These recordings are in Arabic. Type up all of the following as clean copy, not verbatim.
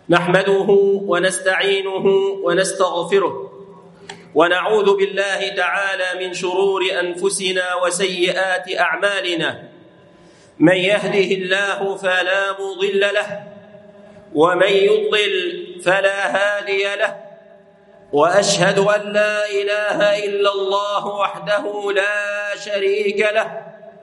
نحمده ونستعينه ونستغفره ونعوذ بالله تعالى من شرور أنفسنا وسيئات أعمالنا. من يهده الله فلا مضل له ومن يضلل فلا هادي له، وأشهد أن لا إله إلا الله وحده لا شريك له،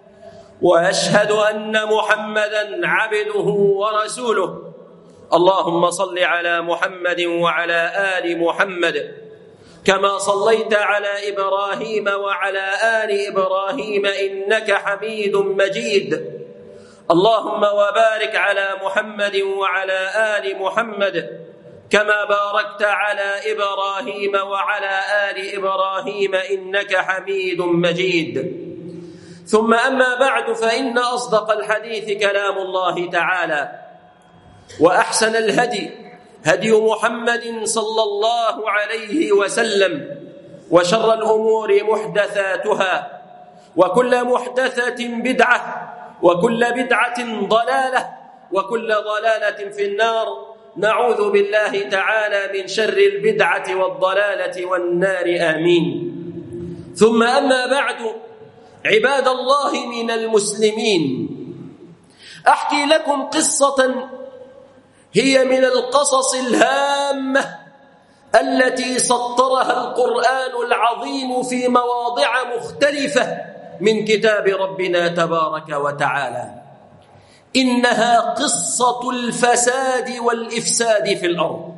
وأشهد أن محمدًا عبده ورسوله. اللهم صل على محمد وعلى آل محمد كما صليت على إبراهيم وعلى آل إبراهيم إنك حميد مجيد. اللهم وبارك على محمد وعلى آل محمد كما باركت على إبراهيم وعلى آل إبراهيم إنك حميد مجيد. ثم أما بعد، فإن أصدق الحديث كلام الله تعالى، وأحسن الهدي هدي محمد صلى الله عليه وسلم، وشر الأمور محدثاتها، وكل محدثة بدعة، وكل بدعة ضلالة، وكل ضلالة في النار. نعوذ بالله تعالى من شر البدعة والضلالة والنار، آمين. ثم أما بعد، عباد الله من المسلمين، أحكي لكم قصة هي من القصص الهامة التي سطرها القرآن العظيم في مواضع مختلفة من كتاب ربنا تبارك وتعالى. إنها قصة الفساد والإفساد في الأرض.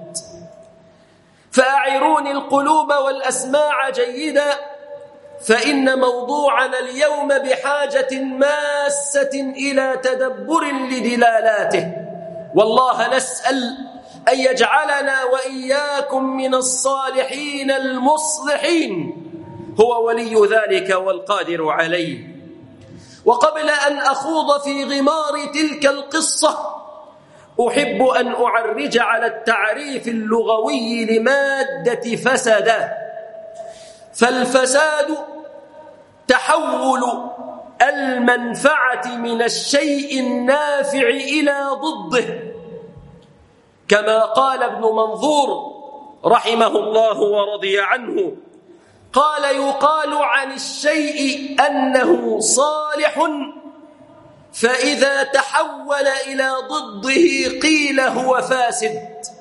فأعيروني القلوب والأسماع جيدا، فإن موضوعنا اليوم بحاجة ماسة إلى تدبر لدلالاته، والله نسأل أن يجعلنا وإياكم من الصالحين المصلحين، هو ولي ذلك والقادر عليه. وقبل أن أخوض في غمار تلك القصة، أحب أن أعرج على التعريف اللغوي لمادة فسد. فالفساد تحول المنفعة من الشيء النافع إلى ضده، كما قال ابن منظور رحمه الله ورضي عنه، قال: يقال عن الشيء أنه صالح، فإذا تحول إلى ضده قيل هو فاسد.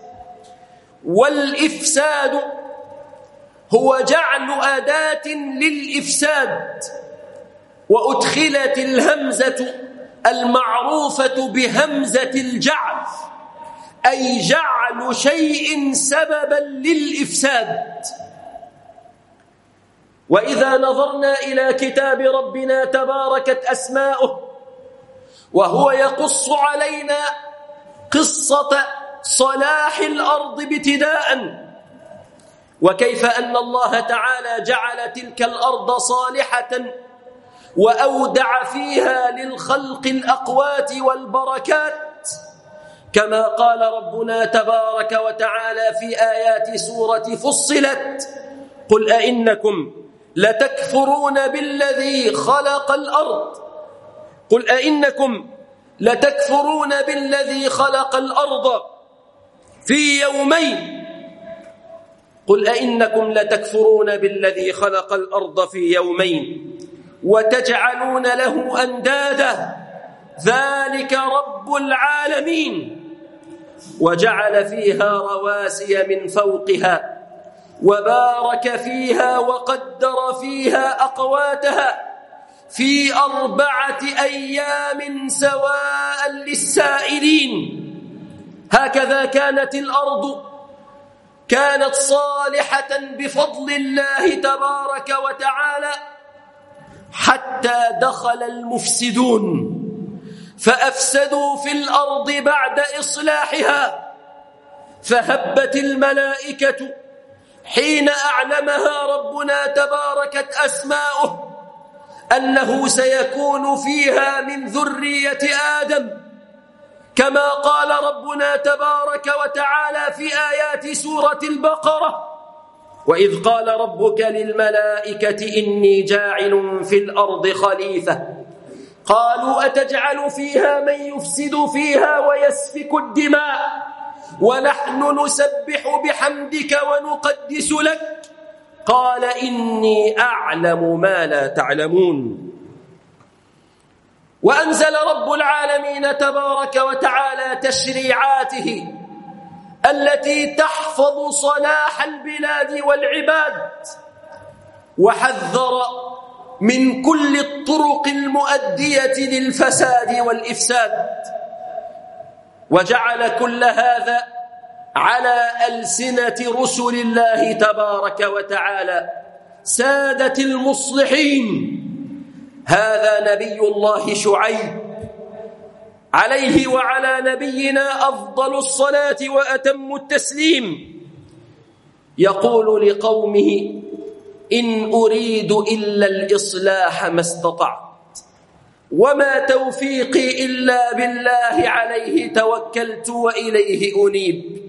والإفساد هو جعل أداة للإفساد، وأدخلت الهمزة المعروفة بهمزة الجعل، أي جعل شيء سببا للإفساد. وإذا نظرنا إلى كتاب ربنا تباركت أسماؤه، وهو يقص علينا قصة صلاح الأرض ابتداءً، وكيف أن الله تعالى جعل تلك الأرض صالحة وأودع فيها للخلق الأقوات والبركات، كما قال ربنا تبارك وتعالى في آيات سورة فصلت: قل أئنكم لتكفرون بالذي خلق الأرض، قل أئنكم لتكفرون بالذي خلق الأرض في يومين، قل أئنكم لتكفرون بالذي خلق الأرض في يومين وتجعلون له أندادا، ذلك رب العالمين. وجعل فيها رواسي من فوقها وبارك فيها وقدر فيها أقواتها في 4 أيام سواء للسائلين. هكذا كانت الأرض، كانت صالحة بفضل الله تبارك وتعالى، حتى دخل المفسدون فأفسدوا في الأرض بعد إصلاحها. فهبت الملائكة حين أعلمها ربنا تباركت أسماؤه أنه سيكون فيها من ذرية آدم، كما قال ربنا تبارك وتعالى في آيات سورة البقرة: وإذ قال ربك للملائكة إني جاعل في الأرض خليفة قالوا أتجعل فيها من يفسد فيها ويسفك الدماء ونحن نسبح بحمدك ونقدس لك؟ قال إني أعلم ما لا تعلمون. وأنزل رب العالمين تبارك وتعالى تشريعاته التي تحفظ صلاح البلاد والعباد، وحذر من كل الطرق المؤدية للفساد والإفساد، وجعل كل هذا على ألسنة رسل الله تبارك وتعالى سادة المصلحين. هذا نبي الله شعيب عليه وعلى نبينا أفضل الصلاة وأتم التسليم، يقول لقومه: إن أريد إلا الإصلاح ما استطعت، وما توفيقي إلا بالله، عليه توكلت وإليه أنيب.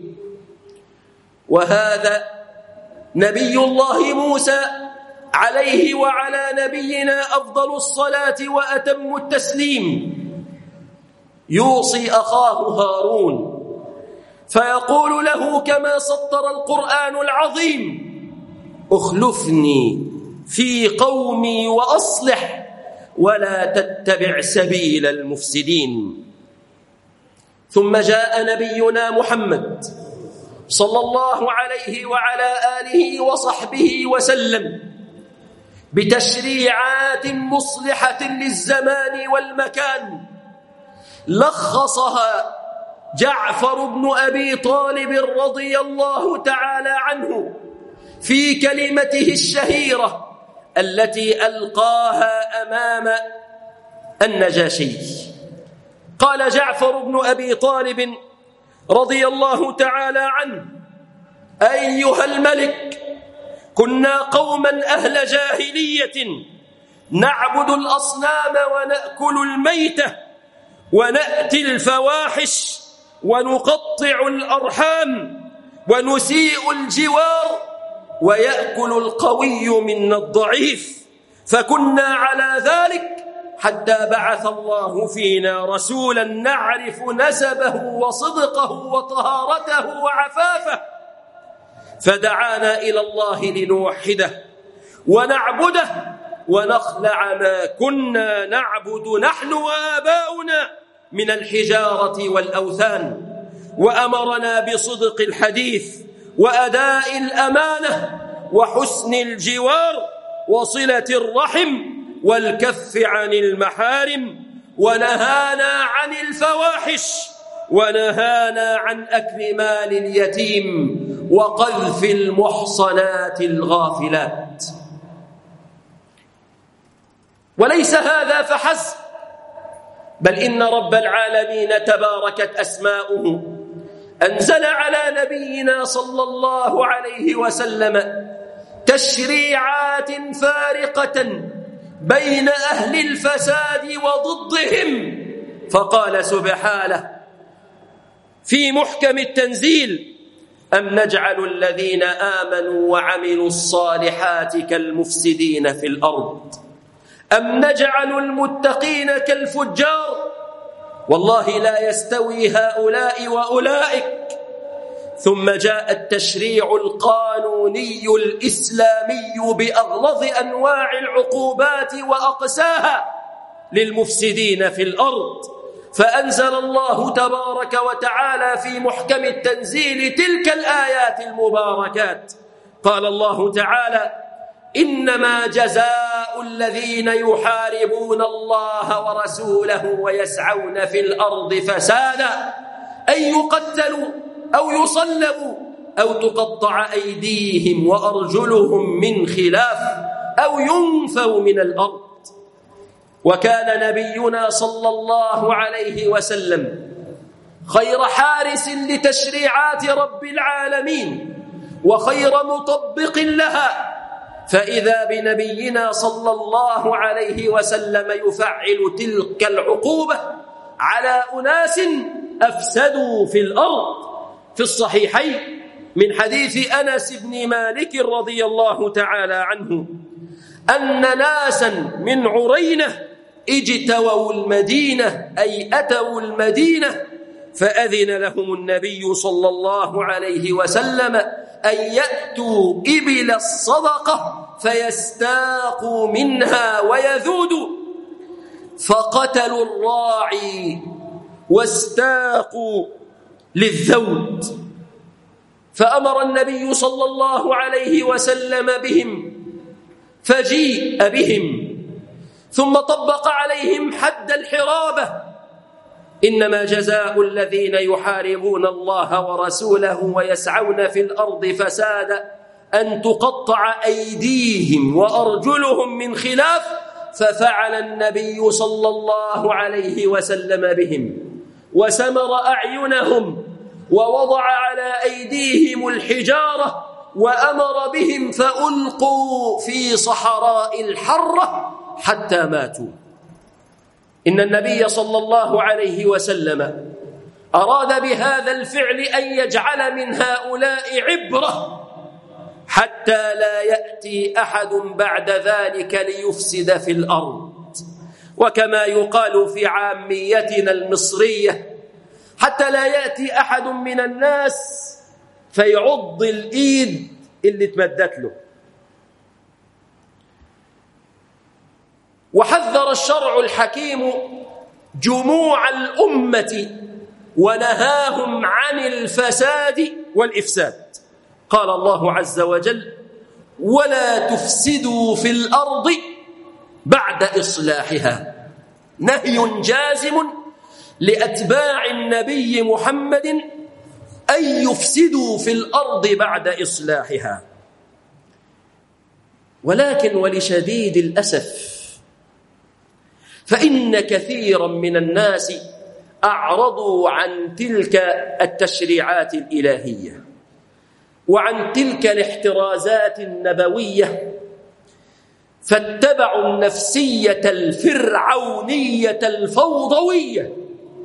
وهذا نبي الله موسى عليه وعلى نبينا أفضل الصلاة وأتم التسليم يوصي أخاه هارون، فيقول له كما سطر القرآن العظيم: اخلفني في قومي وأصلح ولا تتبع سبيل المفسدين. ثم جاء نبينا محمد صلى الله عليه وعلى آله وصحبه وسلم بتشريعات مصلحة للزمان والمكان، لخصها جعفر بن أبي طالب رضي الله تعالى عنه في كلمته الشهيرة التي ألقاها أمام النجاشي. قال جعفر بن أبي طالب رضي الله تعالى عنه: أيها الملك، كنا قوما أهل جاهلية نعبد الأصنام ونأكل الميتة ونأتي الفواحش ونقطع الأرحام ونسيء الجوار ويأكل القوي منا الضعيف، فكنا على ذلك حتى بعث الله فينا رسولا نعرف نسبه وصدقه وطهارته وعفافه، فدعانا إلى الله لنوحده ونعبده ونخلع ما كنا نعبد نحن وآباؤنا من الحجارة والأوثان، وأمرنا بصدق الحديث وأداء الأمانة وحسن الجوار وصلة الرحم والكف عن المحارم، ونهانا عن الفواحش، ونهانا عن أكل مال اليتيم وقذف المحصنات الغافلات. وليس هذا فحسب، بل إن رب العالمين تباركت أسماؤه أنزل على نبينا صلى الله عليه وسلم تشريعات فارقة بين أهل الفساد وضدهم، فقال سبحانه في محكم التنزيل: أم نجعل الذين آمنوا وعملوا الصالحات كالمفسدين في الأرض أم نجعل المتقين كالفجار، والله لا يستوي هؤلاء وأولئك. ثم جاء التشريع القانوني الإسلامي بأغلظ أنواع العقوبات وأقساها للمفسدين في الأرض، فأنزل الله تبارك وتعالى في محكم التنزيل تلك الآيات المباركات. قال الله تعالى: إنما جزاء الذين يحاربون الله ورسوله ويسعون في الأرض فسادا أن يقتلوا أو يصلبوا أو تقطع أيديهم وأرجلهم من خلاف أو ينفوا من الأرض. وكان نبينا صلى الله عليه وسلم خير حارس لتشريعات رب العالمين وخير مطبق لها، فإذا بنبينا صلى الله عليه وسلم يفعل تلك العقوبة على أناس أفسدوا في الأرض. في الصحيحين من حديث أنس بن مالك رضي الله تعالى عنه أن ناسا من عرينة اجتووا المدينة، أي أتوا المدينة، فأذن لهم النبي صلى الله عليه وسلم أن يأتوا إبل الصدقة فيستاقوا منها ويذودوا، فقتلوا الراعي واستاقوا للذود. فأمر النبي صلى الله عليه وسلم بهم، فجيء بهم ثم طبق عليهم حد الحرابة. إنما جزاء الذين يحاربون الله ورسوله ويسعون في الأرض فسادا أن تقطع أيديهم وأرجلهم من خلاف، ففعل النبي صلى الله عليه وسلم بهم وسمر أعينهم ووضع على أيديهم الحجارة وأمر بهم فألقوا في صحراء الحرة حتى ماتوا. إن النبي صلى الله عليه وسلم أراد بهذا الفعل أن يجعل من هؤلاء عبرة حتى لا يأتي أحد بعد ذلك ليفسد في الأرض، وكما يقال في عاميتنا المصرية حتى لا يأتي أحد من الناس فيعض الإيد اللي تمدت له. وحذر الشرع الحكيم جموع الأمة ونهاهم عن الفساد والإفساد. قال الله عز وجل: ولا تفسدوا في الأرض بعد إصلاحها. نهي جازم لأتباع النبي محمد أن يفسدوا في الأرض بعد إصلاحها. ولكن ولشديد الأسف فإن كثيرا من الناس أعرضوا عن تلك التشريعات الإلهية وعن تلك الاحترازات النبوية، فاتبعوا النفسية الفرعونية الفوضوية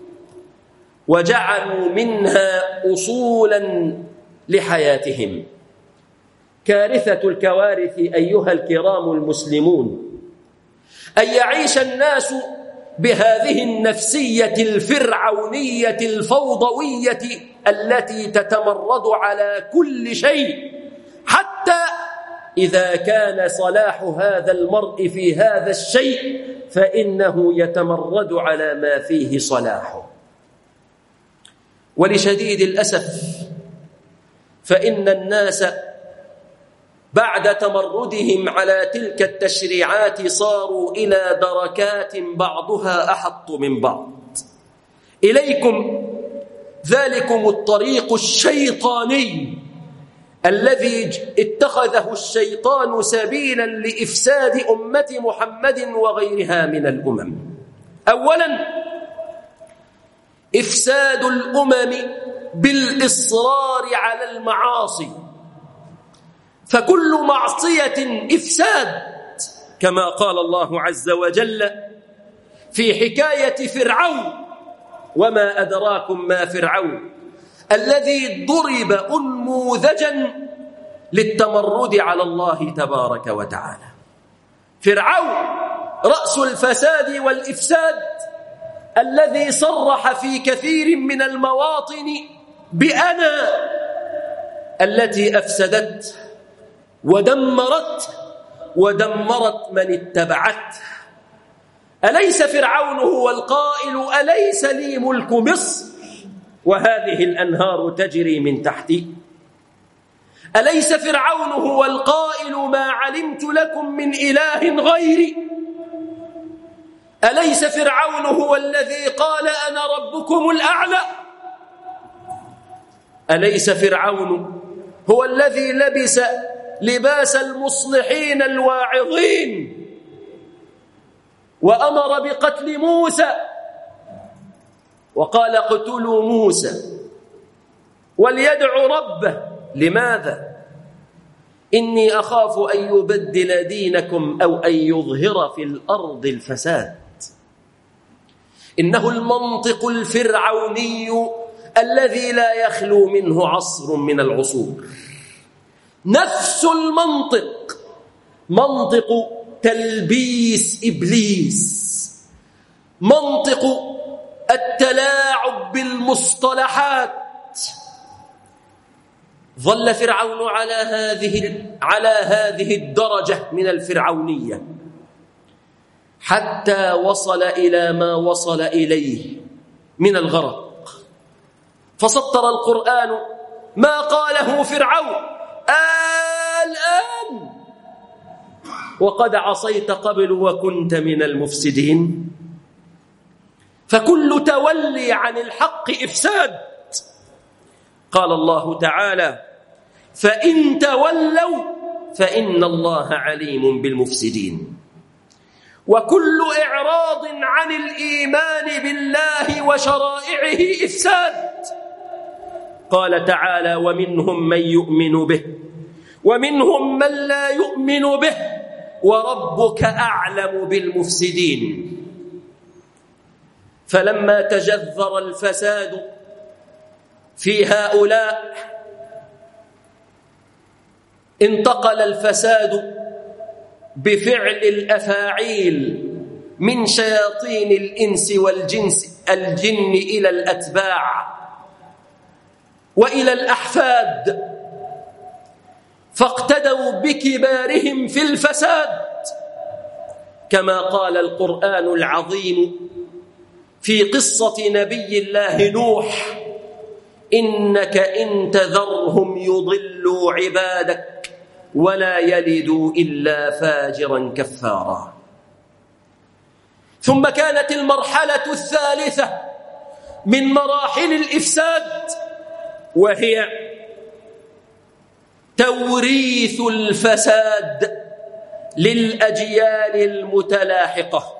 وجعلوا منها أصولا لحياتهم. كارثة الكوارث أيها الكرام المسلمون أن يعيش الناس بهذه النفسية الفرعونية الفوضوية التي تتمرد على كل شيء، حتى إذا كان صلاح هذا المرء في هذا الشيء فإنه يتمرد على ما فيه صلاحه. ولشديد الأسف فإن الناس بعد تمردهم على تلك التشريعات صاروا إلى دركات بعضها أحط من بعض. إليكم ذلكم الطريق الشيطاني الذي اتخذه الشيطان سبيلا لإفساد أمة محمد وغيرها من الأمم. أولا، إفساد الأمم بالإصرار على المعاصي، فكل معصية إفساد، كما قال الله عز وجل في حكاية فرعون: وما أدراكم ما فرعون الذي ضرب أنموذجا للتمرد على الله تبارك وتعالى. فرعون رأس الفساد والإفساد الذي صرح في كثير من المواطن بأنا التي أفسدت ودمرت من اتبعته. أليس فرعون هو القائل: أليس لي ملك مصر وهذه الأنهار تجري من تحتي؟ أليس فرعون هو القائل: ما علمت لكم من إله غيري؟ أليس فرعون هو الذي قال: أنا ربكم الأعلى؟ أليس فرعون هو الذي لبس لباس المصلحين الواعظين وأمر بقتل موسى وقال: اقتلوا موسى وليدع ربه؟ لماذا؟ إني أخاف أن يبدل دينكم أو أن يظهر في الأرض الفساد. إنه المنطق الفرعوني الذي لا يخلو منه عصر من العصور. نفس المنطق، منطق تلبيس إبليس، منطق التلاعب بالمصطلحات. ظل فرعون على هذه الدرجة من الفرعونية حتى وصل إلى ما وصل إليه من الغرق. فسطر القرآن ما قاله فرعون: الآن وقد عصيت قبل وكنت من المفسدين. فكل تولي عن الحق إفساد. قال الله تعالى: فإن تولوا فإن الله عليم بالمفسدين. وكل إعراض عن الإيمان بالله وشرائعه إفساد. قال تعالى: ومنهم من يؤمن به ومنهم من لا يؤمن به وربك أعلم بالمفسدين. فلما تجذر الفساد في هؤلاء انتقل الفساد بفعل الأفاعيل من شياطين الإنس الجن إلى الأتباع وإلى الأحفاد، فاقتدوا بكبارهم في الفساد، كما قال القرآن العظيم في قصة نبي الله نوح: إنك إن تذرهم يضلوا عبادك ولا يلدوا إلا فاجرا كفارا. ثم كانت المرحلة الثالثة من مراحل الإفساد، وهي توريث الفساد للأجيال المتلاحقة.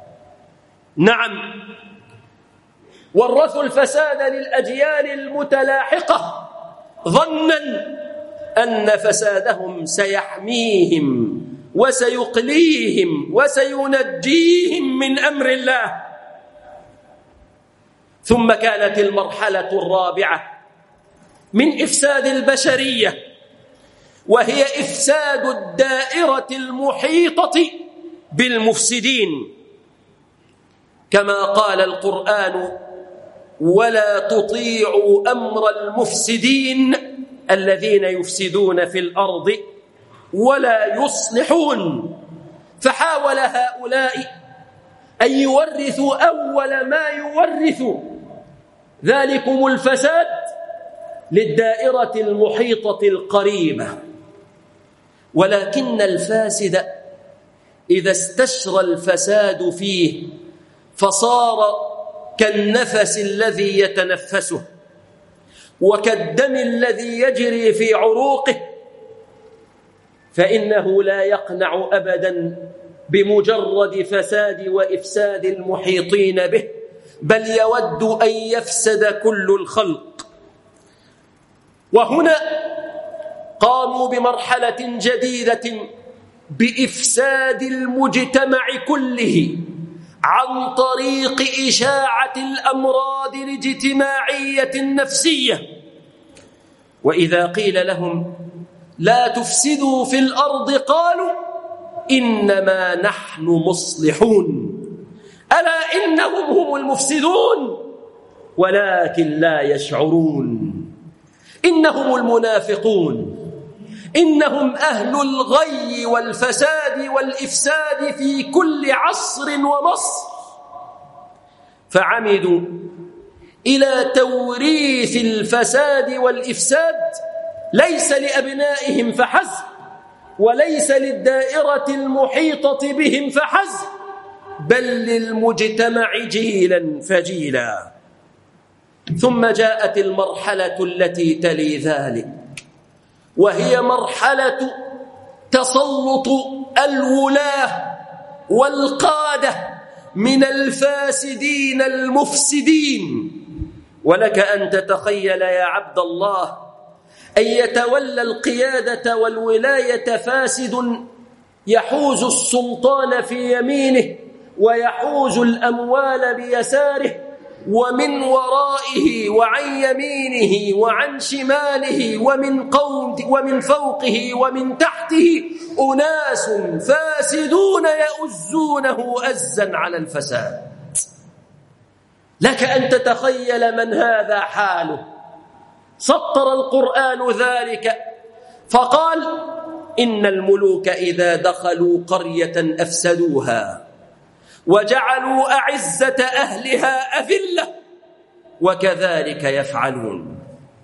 نعم، ورثوا الفساد للأجيال المتلاحقة ظنا أن فسادهم سيحميهم وسيقليهم وسينجيهم من أمر الله. ثم كانت المرحلة الرابعة من إفساد البشرية، وهي إفساد الدائرة المحيطة بالمفسدين، كما قال القرآن: ولا تطيعوا أمر المفسدين الذين يفسدون في الأرض ولا يصلحون. فحاول هؤلاء أن يورثوا أول ما يورثوا ذلكم الفساد للدائرة المحيطة القريبة. ولكن الفاسد إذا استشرى الفساد فيه فصار كالنفس الذي يتنفسه وكالدم الذي يجري في عروقه، فإنه لا يقنع أبدا بمجرد فساد وإفساد المحيطين به، بل يود أن يفسد كل الخلق. وهنا قاموا بمرحلة جديدة بإفساد المجتمع كله عن طريق إشاعة الأمراض الاجتماعية النفسية. وإذا قيل لهم لا تفسدوا في الأرض قالوا إنما نحن مصلحون، ألا إنهم هم المفسدون ولكن لا يشعرون. إنهم المنافقون، إنهم أهل الغي والفساد والإفساد في كل عصر ومصر. فعمدوا إلى توريث الفساد والإفساد ليس لأبنائهم فحسب، وليس للدائرة المحيطة بهم فحسب، بل للمجتمع جيلا فجيلا. ثم جاءت المرحلة التي تلي ذلك، وهي مرحلة تسلط الولاة والقادة من الفاسدين المفسدين. ولك أن تتخيل يا عبد الله أن يتولى القيادة والولاية فاسد يحوز السلطان في يمينه ويحوز الأموال بيساره، ومن ورائه وعن يمينه وعن شماله ومن فوقه ومن تحته أناس فاسدون يؤزونه أزا على الفساد. لك أن تتخيل من هذا حاله. سطر القرآن ذلك فقال: إن الملوك إذا دخلوا قرية أفسدوها وجعلوا أعزة أهلها أذلة وكذلك يفعلون.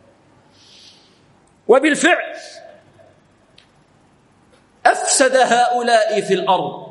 وبالفعل أفسد هؤلاء في الأرض،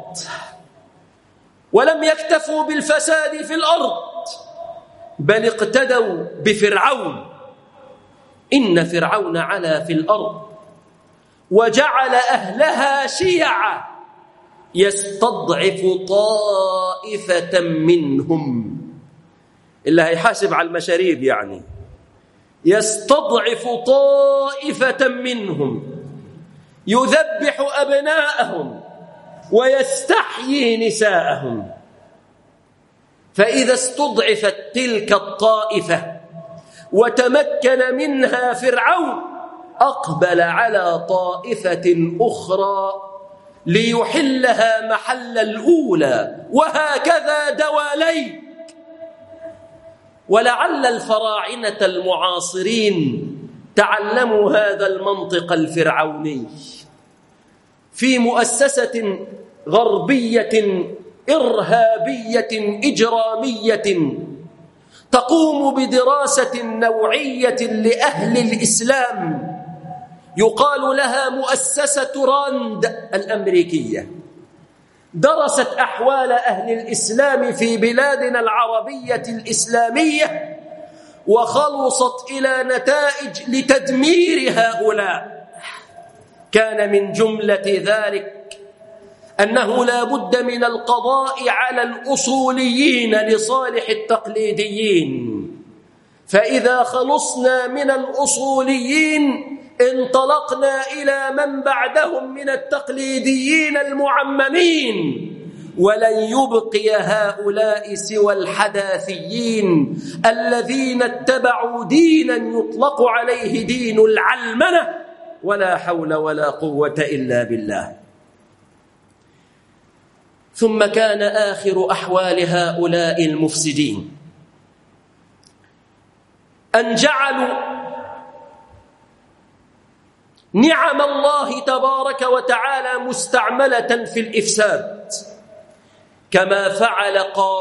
ولم يكتفوا بالفساد في الأرض بل اقتدوا بفرعون. إن فرعون علا في الأرض وجعل أهلها شيعا يستضعف طائفة منهم. اللي هيحاسب على المشاريب يعني. يستضعف طائفة منهم يذبح أبناءهم ويستحيي نساءهم. فإذا استضعفت تلك الطائفة وتمكن منها فرعون أقبل على طائفة أخرى ليحلها محل الأولى، وهكذا دواليك. ولعل الفراعنة المعاصرين تعلموا هذا المنطق الفرعوني في مؤسسة غربية إرهابية إجرامية تقوم بدراسة نوعية لأهل الإسلام يقال لها مؤسسة راند الأمريكية. درست أحوال أهل الإسلام في بلادنا العربية الإسلامية وخلصت إلى نتائج لتدمير هؤلاء. كان من جملة ذلك أنه لا بد من القضاء على الأصوليين لصالح التقليديين، فإذا خلصنا من الأصوليين انطلقنا إلى من بعدهم من التقليديين المعممين، ولن يبقي هؤلاء سوى الحداثيين الذين اتبعوا دينا يطلق عليه دين العلمنة، ولا حول ولا قوة إلا بالله. ثم كان آخر أحوال هؤلاء المفسدين أن جعلوا نعم الله تبارك وتعالى مستعملة في الإفساد، كما فعل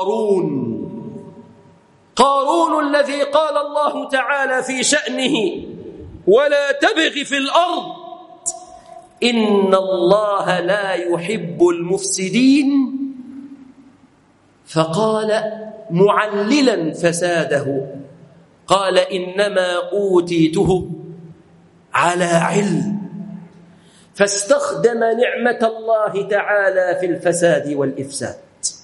قارون الذي قال الله تعالى في شأنه: ولا تبغ في الأرض إن الله لا يحب المفسدين. فقال معللا فساده، قال: إنما أوتيته على علم. فاستخدم نعمة الله تعالى في الفساد والإفساد،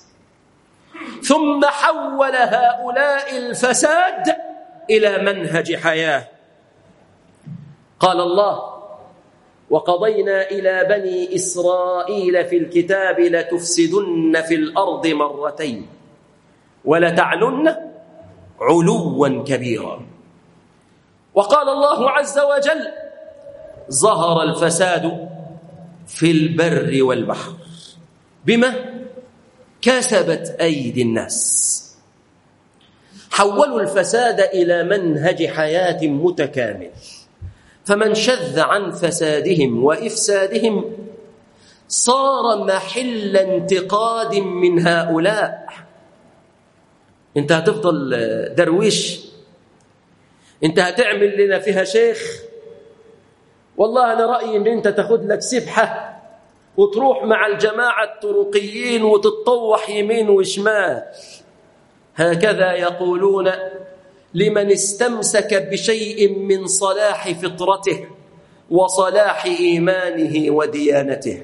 ثم حول هؤلاء الفساد إلى منهج حياة. قال الله: وقضينا إلى بني إسرائيل في الكتاب لتفسدن في الأرض مرتين ولتعلن علوا كبيرا. وقال الله عز وجل: ظهر الفساد في البر والبحر بما كسبت أيدي الناس. حولوا الفساد إلى منهج حياة متكامل، فمن شذ عن فسادهم وإفسادهم صار محل انتقاد من هؤلاء. انت هتفضل درويش؟ انت هتعمل لنا فيها شيخ؟ والله أنا رأيي ان انت تاخد لك سبحة وتروح مع الجماعة الطرقيين وتتطوح يمين وشمال. هكذا يقولون لمن استمسك بشيء من صلاح فطرته وصلاح إيمانه وديانته.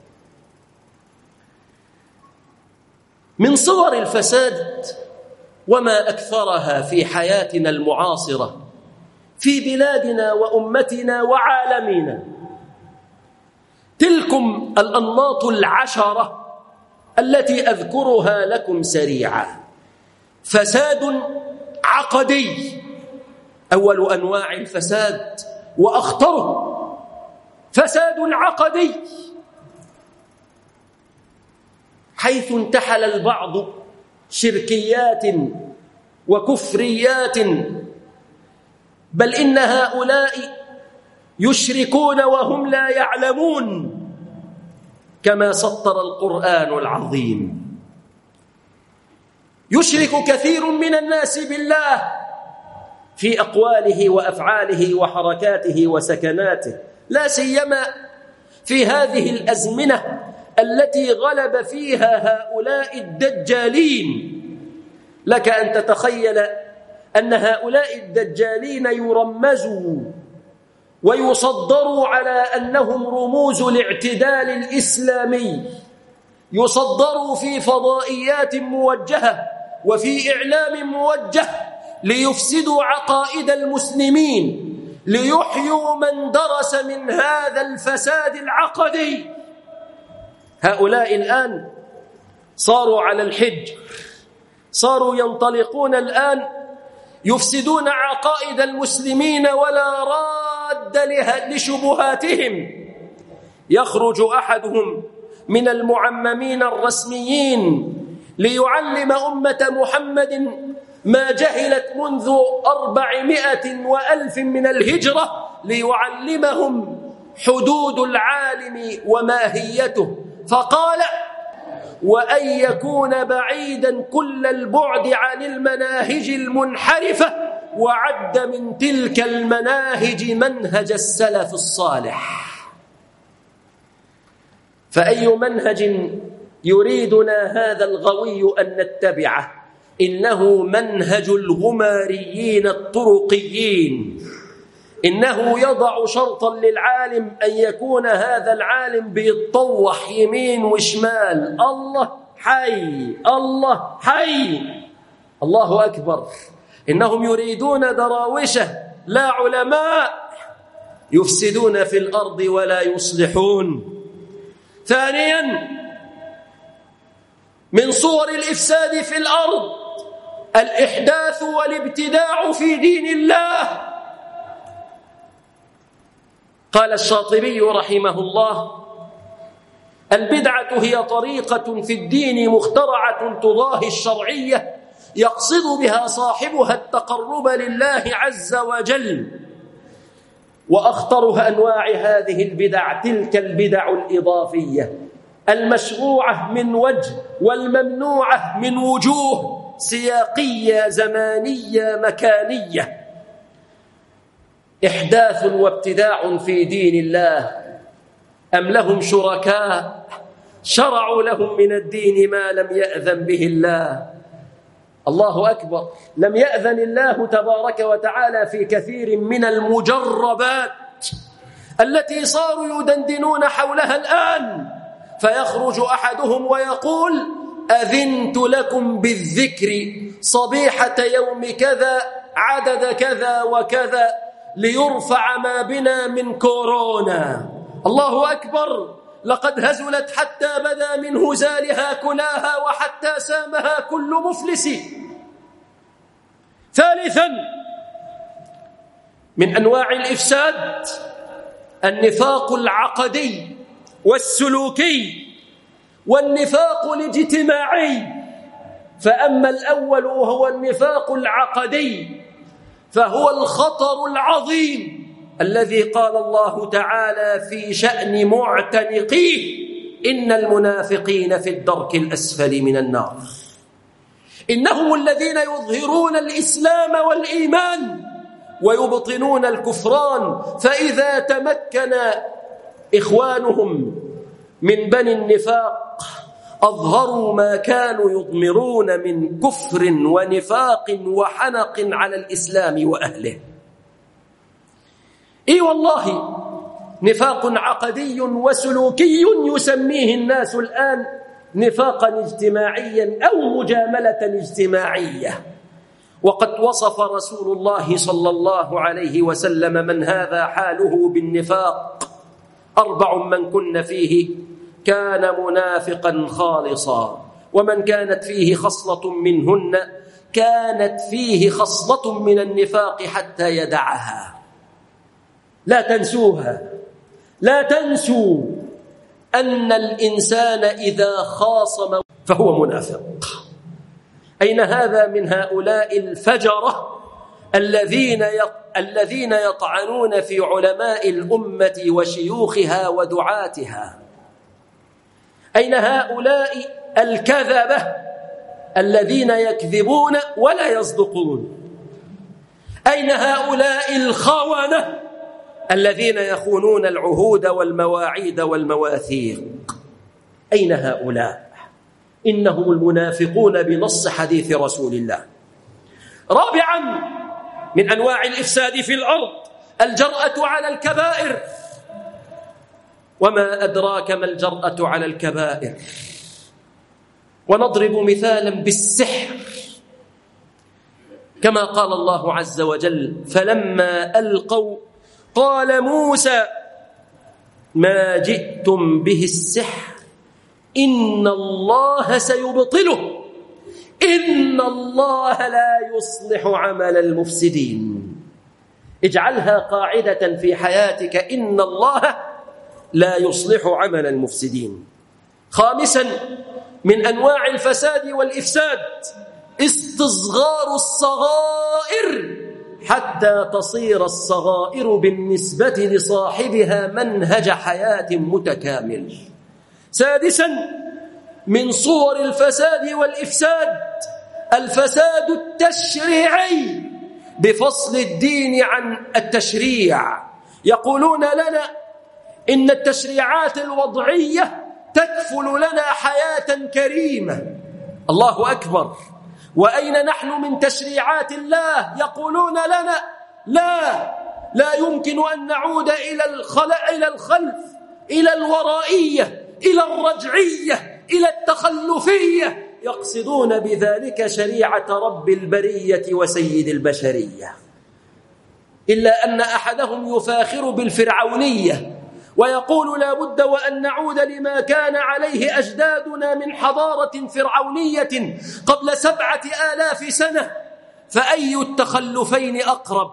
من صور الفساد وما أكثرها في حياتنا المعاصرة في بلادنا وأمتنا وعالمنا تلكم الأنماط العشرة التي أذكرها لكم سريعا. فساد عقدي، أول أنواع الفساد وأخطره فساد عقدي، حيث انتحل البعض شركيات وكفريات، بل إن هؤلاء يشركون وهم لا يعلمون، كما سطر القرآن العظيم. يشرك كثير من الناس بالله في أقواله وأفعاله وحركاته وسكناته، لا سيما في هذه الأزمنة التي غلب فيها هؤلاء الدجالين. لك أن تتخيل أن هؤلاء الدجالين يرمزوا ويصدروا على أنهم رموز الاعتدال الإسلامي، يصدروا في فضائيات موجهة وفي إعلام موجه ليفسدوا عقائد المسلمين، ليحيوا من درس من هذا الفساد العقدي. هؤلاء الآن صاروا على الحج، صاروا ينطلقون الآن يفسدون عقائد المسلمين ولا راد لشبهاتهم. يخرج أحدهم من المعممين الرسميين ليعلم أمة محمد ما جهلت منذ 400 وألف من الهجرة، ليعلمهم حدود العالم وماهيته، فقال: وأن يكون بعيدا كل البعد عن المناهج المنحرفة، وعد من تلك المناهج منهج السلف الصالح. فأي منهج يريدنا هذا الغوي أن نتبعه؟ إنه منهج الغماريين الطرقيين. إنه يضع شرطا للعالم أن يكون هذا العالم بيتطوح يمين وشمال: الله حي، الله حي، الله أكبر. إنهم يريدون دراوشة لا علماء، يفسدون في الأرض ولا يصلحون. ثانيا، من صور الإفساد في الأرض الإحداث والابتداع في دين الله. قال الشاطبي رحمه الله: البدعة هي طريقة في الدين مخترعة تضاهي الشرعية، يقصد بها صاحبها التقرب لله عز وجل. وأخطرها أنواع هذه البدع تلك البدع الإضافية المشروعة من وجه والممنوعة من وجوه سياقية زمانية مكانية. إحداث وابتداع في دين الله. أم لهم شركاء شرعوا لهم من الدين ما لم يأذن به الله؟ الله أكبر. لم يأذن الله تبارك وتعالى في كثير من المجربات التي صاروا يدندنون حولها الآن، فيخرج أحدهم ويقول: أذنت لكم بالذكر صبيحة يوم كذا عدد كذا وكذا ليرفع ما بنا من كورونا. الله أكبر. لقد هزلت حتى بدا من هزالها كلاها وحتى سامها كل مفلس. ثالثا، من أنواع الإفساد النفاق العقدي والسلوكي والنفاق الاجتماعي. فأما الأول وهو النفاق العقدي فهو الخطر العظيم الذي قال الله تعالى في شأن معتنقيه: إن المنافقين في الدرك الأسفل من النار. إنهم الذين يظهرون الإسلام والإيمان ويبطنون الكفران، فإذا تمكن إخوانهم من بني النفاق أظهروا ما كانوا يضمرون من كفر ونفاق وحنق على الإسلام وأهله. إي والله، نفاق عقدي وسلوكي يسميه الناس الآن نفاقا اجتماعيا أو مجاملة اجتماعية. وقد وصف رسول الله صلى الله عليه وسلم من هذا حاله بالنفاق: 4 من كن فيه كان منافقا خالصا، ومن كانت فيه خصلة منهن كانت فيه خصلة من النفاق حتى يدعها. لا تنسوها، لا تنسوا أن الإنسان إذا خاصم فهو منافق. أين هذا من هؤلاء الفجرة الذين يطعنون في علماء الأمة وشيوخها ودعاتها؟ أين هؤلاء الكذبة الذين يكذبون ولا يصدقون؟ أين هؤلاء الخونة الذين يخونون العهود والمواعيد والمواثيق؟ أين هؤلاء؟ إنهم المنافقون بنص حديث رسول الله. رابعا من أنواع الإفساد في الأرض الجرأة على الكبائر. وما أدراك ما الجرأة على الكبائر؟ ونضرب مثالا بالسحر، كما قال الله عز وجل: فلما ألقوا قال موسى ما جئتم به السحر إن الله سيبطله إن الله لا يصلح عمل المفسدين. اجعلها قاعدة في حياتك: إن الله لا يصلح عمل المفسدين. خامسا من أنواع الفساد والإفساد استصغار الصغائر حتى تصير الصغائر بالنسبة لصاحبها منهج حياة متكامل. سادسا من صور الفساد والإفساد الفساد التشريعي بفصل الدين عن التشريع. يقولون لنا إن التشريعات الوضعية تكفل لنا حياة كريمة. الله أكبر! وأين نحن من تشريعات الله؟ يقولون لنا لا يمكن أن نعود إلى الخلف، إلى الورائية، إلى الرجعية، إلى التخلفية. يقصدون بذلك شريعة رب البرية وسيد البشرية. إلا أن أحدهم يفاخر بالفرعونية ويقول لا بد وأن نعود لما كان عليه أجدادنا من حضارة فرعونية قبل 7000 سنة. فأي التخلفين أقرب؟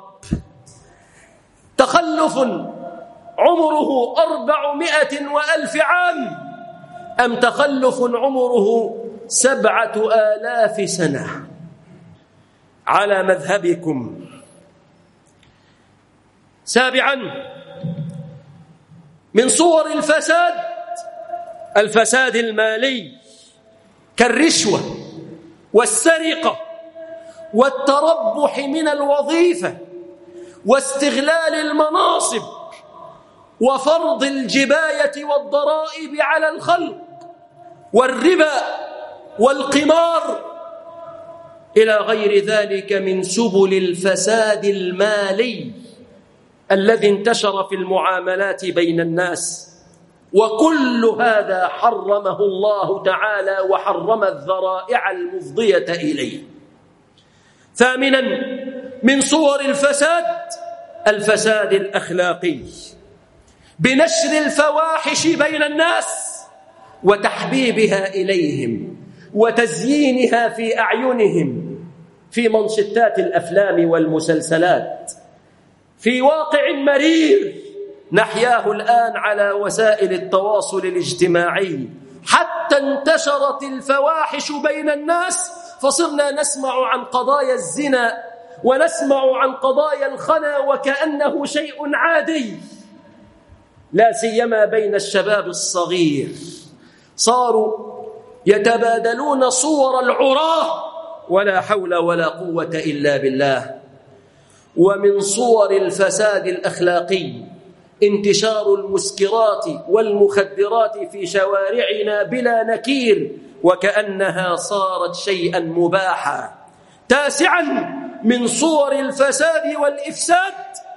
تخلف عمره 400,000 عام أم تخلف عمره 7,000 سنة؟ على مذهبكم. سابعا من صور الفساد المالي كالرشوة والسرقة والتربح من الوظيفة واستغلال المناصب وفرض الجباية والضرائب على الخلق والربا والقمار إلى غير ذلك من سبل الفساد المالي الذي انتشر في المعاملات بين الناس. وكل هذا حرمه الله تعالى وحرم الذرائع المفضية إليه. ثامنا من صور الفساد الأخلاقي بنشر الفواحش بين الناس وتحبيبها إليهم وتزيينها في أعينهم في منشطات الأفلام والمسلسلات، في واقع مرير نحياه الآن على وسائل التواصل الاجتماعي، حتى انتشرت الفواحش بين الناس فصرنا نسمع عن قضايا الزنا ونسمع عن قضايا الخنا وكأنه شيء عادي، لا سيما بين الشباب الصغير. صاروا يتبادلون صور العراة ولا حول ولا قوة إلا بالله. ومن صور الفساد الأخلاقي انتشار المسكرات والمخدرات في شوارعنا بلا نكير وكأنها صارت شيئا مباحا. تاسعا من صور الفساد والإفساد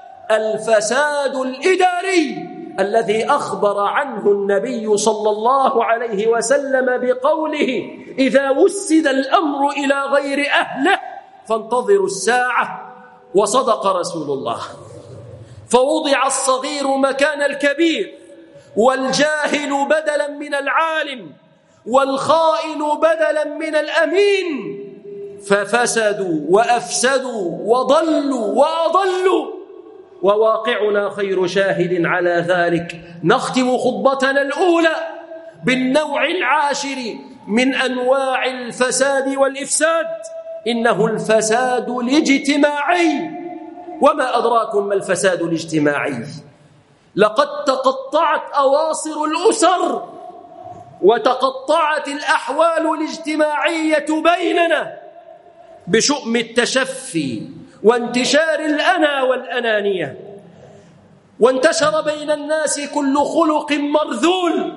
الفساد الإداري الذي أخبر عنه النبي صلى الله عليه وسلم بقوله إذا وسد الأمر إلى غير أهله فانتظروا الساعة. وصدق رسول الله. فوضع الصغير مكان الكبير والجاهل بدلا من العالم والخائن بدلا من الأمين، ففسدوا وأفسدوا وضلوا وأضلوا. وواقعنا خير شاهد على ذلك. نختم خطبتنا الأولى بالنوع العاشر من أنواع الفساد والإفساد، إنه الفساد الاجتماعي. وما أدراكم ما الفساد الاجتماعي؟ لقد تقطعت أواصر الأسر وتقطعت الأحوال الاجتماعية بيننا بشؤم التشفي وانتشار الأنا والأنانية، وانتشر بين الناس كل خلق مرذول،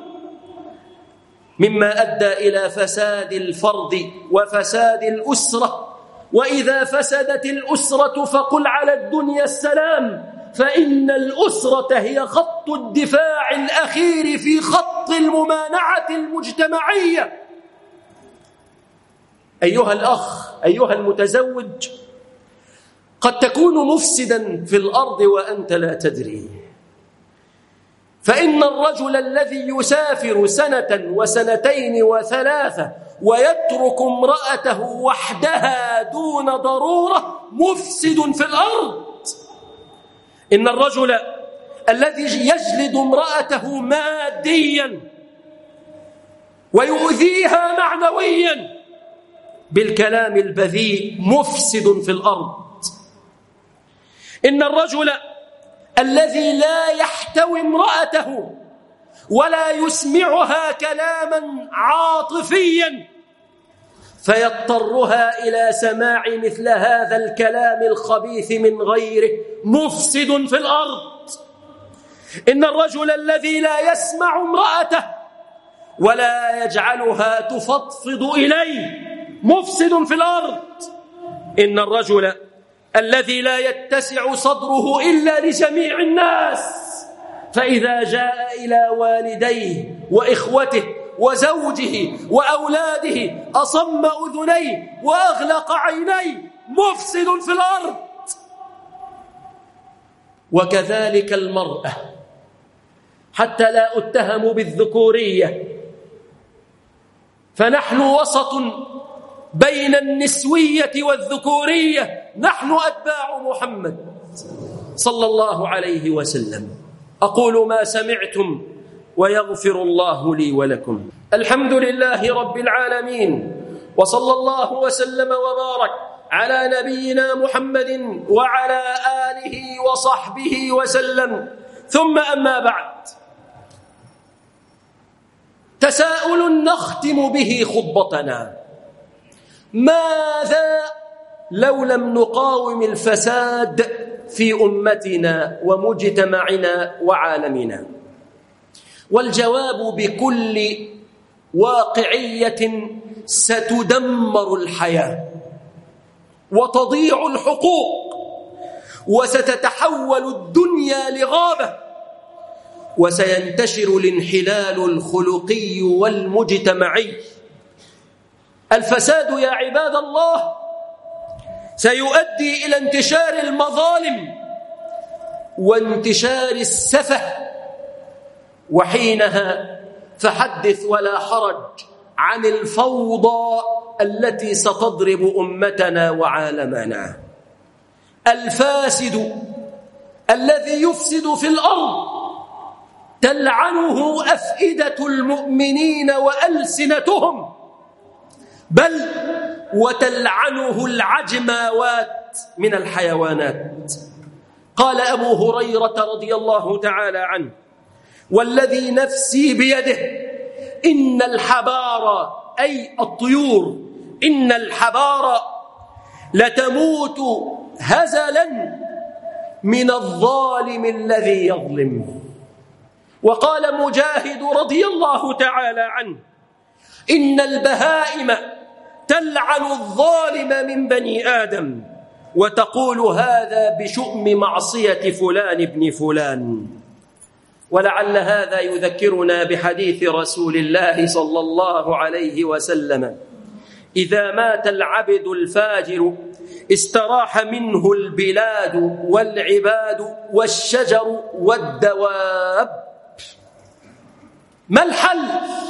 مما أدى إلى فساد الفرد وفساد الأسرة. وإذا فسدت الأسرة فقل على الدنيا السلام، فإن الأسرة هي خط الدفاع الأخير في خط الممانعة المجتمعية. أيها الأخ، أيها المتزوج، قد تكون مفسدا في الأرض وأنت لا تدري، فإن الرجل الذي يسافر سنة وسنتين وثلاثة ويترك امرأته وحدها دون ضرورة مفسد في الأرض. إن الرجل الذي يجلد امرأته ماديا ويؤذيها معنويا بالكلام البذيء مفسد في الأرض. إن الرجل الذي لا يحتوي امرأته ولا يسمعها كلاما عاطفيا فيضطرها إلى سماع مثل هذا الكلام الخبيث من غيره مفسد في الأرض. إن الرجل الذي لا يسمع امرأته ولا يجعلها تفضفض إليه مفسد في الأرض. إن الرجل الذي لا يتسع صدره إلا لجميع الناس، فإذا جاء إلى والديه وإخوته وزوجه وأولاده أصم أذنيه وأغلق عينيه مفسد في الأرض. وكذلك المرأة، حتى لا أتهم بالذكورية، فنحن وسط بين النسوية والذكورية، نحن أتباع محمد صلى الله عليه وسلم. أقول ما سمعتم ويغفر الله لي ولكم. الحمد لله رب العالمين، وصلى الله وسلم وبارك على نبينا محمد وعلى آله وصحبه وسلم، ثم أما بعد. تساؤل نختم به خطبتنا: ماذا لو لم نقاوم الفساد في أمتنا ومجتمعنا وعالمنا؟ والجواب بكل واقعية: ستدمر الحياة وتضيع الحقوق وستتحول الدنيا لغابة وسينتشر الانحلال الخلقي والمجتمعي. الفساد يا عباد الله سيؤدي إلى انتشار المظالم وانتشار السفه، وحينها فحدث ولا حرج عن الفوضى التي ستضرب أمتنا وعالمنا. الفاسد الذي يفسد في الأرض تلعنه أفئدة المؤمنين وألسنتهم، بل وتلعنه العجماوات من الحيوانات. قال أبو هريرة رضي الله تعالى عنه: والذي نفسي بيده إن الحبار، أي الطيور، إن الحبار لتموت هزلا من الظالم الذي يظلم. وقال مجاهد رضي الله تعالى عنه: إن البهائم تلعن الظالم من بني آدم وتقول هذا بشؤم معصية فلان ابن فلان. ولعل هذا يذكرنا بحديث رسول الله صلى الله عليه وسلم: إذا مات العبد الفاجر استراح منه البلاد والعباد والشجر والدواب. ما الحل؟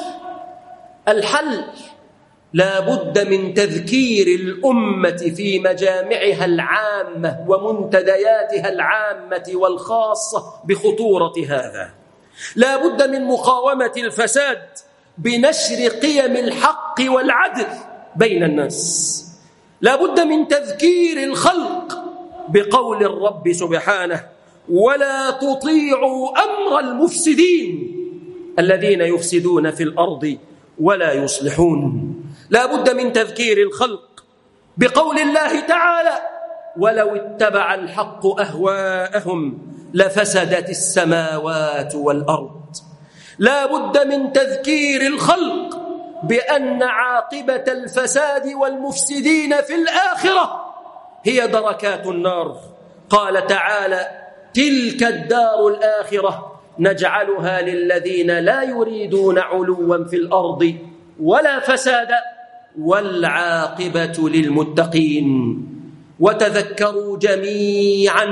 الحل لا بد من تذكير الأمة في مجامعها العامة ومنتدياتها العامة والخاصة بخطورة هذا. لا بد من مقاومة الفساد بنشر قيم الحق والعدل بين الناس. لا بد من تذكير الخلق بقول الرب سبحانه: ولا تطيعوا أمر المفسدين الذين يفسدون في الأرض ولا يصلحون. لا بد من تذكير الخلق بقول الله تعالى: ولو اتبع الحق أهواءهم لفسدت السماوات والأرض. لا بد من تذكير الخلق بأن عاقبة الفساد والمفسدين في الآخرة هي دركات النار. قال تعالى: تلك الدار الآخرة نجعلها للذين لا يريدون علوا في الأرض ولا فسادا والعاقبة للمتقين. وتذكروا جميعا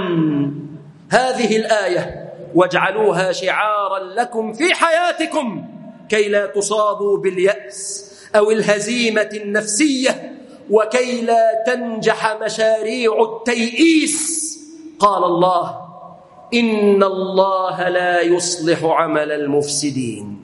هذه الآية واجعلوها شعارا لكم في حياتكم كي لا تصابوا باليأس أو الهزيمة النفسية، وكي لا تنجح مشاريع التيئيس. قال الله: إن الله لا يصلح عمل المفسدين.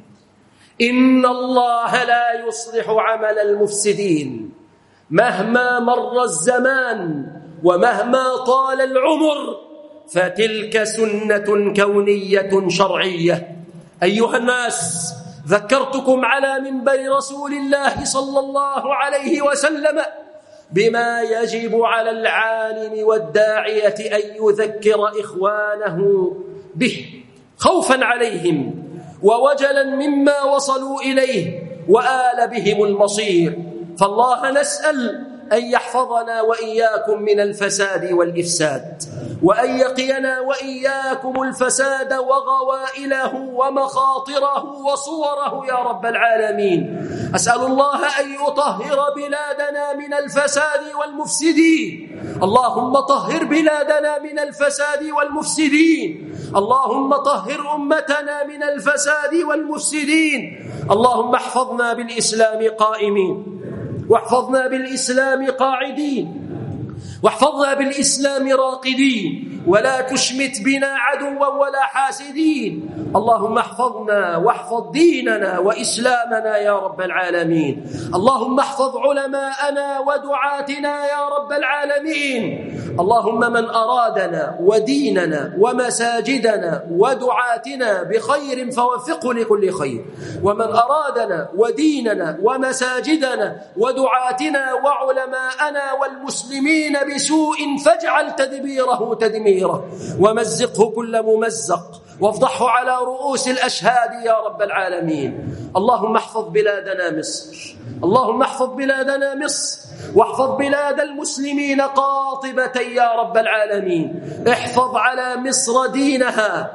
إن الله لا يصلح عمل المفسدين. مهما مر الزمان ومهما طال العمر فتلك سنة كونية شرعية. أيها الناس، ذكرتكم على منبر رسول الله صلى الله عليه وسلم بما يجب على العالم والداعية أن يذكر إخوانه به، خوفا عليهم ووجلا مما وصلوا إليه وآل بهم المصير. فالله نسأل أن يحفظنا وإياكم من الفساد والإفساد، وأن يقينا وإياكم الفساد وغوائله ومخاطره وصوره يا رب العالمين. أسأل الله أن يطهر بلادنا من الفساد والمفسدين. اللهم طهر بلادنا من الفساد والمفسدين. اللهم طهر أمتنا من الفساد والمفسدين. اللهم احفظنا بالإسلام قائمين، واحفظنا بالإسلام قاعدين، واحفظنا بالإسلام راقدين، ولا تشمت بنا عدوا ولا حاسدين. اللهم احفظنا واحفظ ديننا وإسلامنا يا رب العالمين. اللهم احفظ علماءنا ودعاتنا يا رب العالمين. اللهم من أرادنا وديننا ومساجدنا ودعاتنا بخير فوفقه لكل خير، ومن أرادنا وديننا ومساجدنا ودعاتنا وعلماءنا والمسلمين بسوء فاجعل تدبيره تدميره، ومزقه كل ممزق، وافضحه على رؤوس الأشهاد يا رب العالمين. اللهم احفظ بلادنا مصر، اللهم احفظ بلادنا مصر، واحفظ بلاد المسلمين قاطبة يا رب العالمين. احفظ على مصر دينها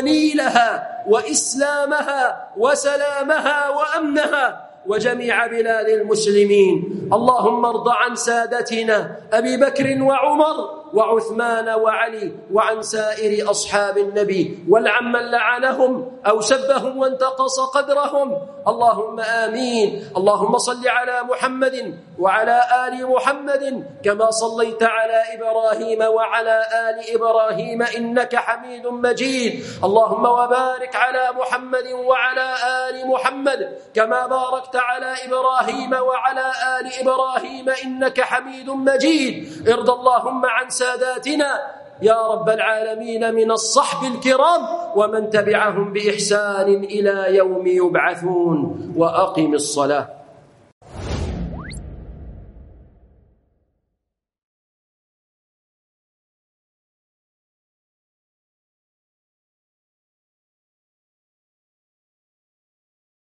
ونيلها وإسلامها وسلامها وأمنها وجميع بلاد المسلمين. اللهم ارض عن سادتنا أبي بكر وعمر وعثمان وعلي، وعن سائر أصحاب النبي، والعن من لعنهم أو سبهم وانتقص قدرهم. اللهم آمين. اللهم صل على محمد وعلى آل محمد كما صليت على إبراهيم وعلى آل إبراهيم إنك حميد مجيد. اللهم وبارك على محمد وعلى آل محمد كما باركت على إبراهيم وعلى آل إبراهيم إنك حميد مجيد. ارض اللهم عن ساداتنا يا رب العالمين من الصحب الكرام ومن تبعهم بإحسان إلى يوم يبعثون. وأقم الصلاة.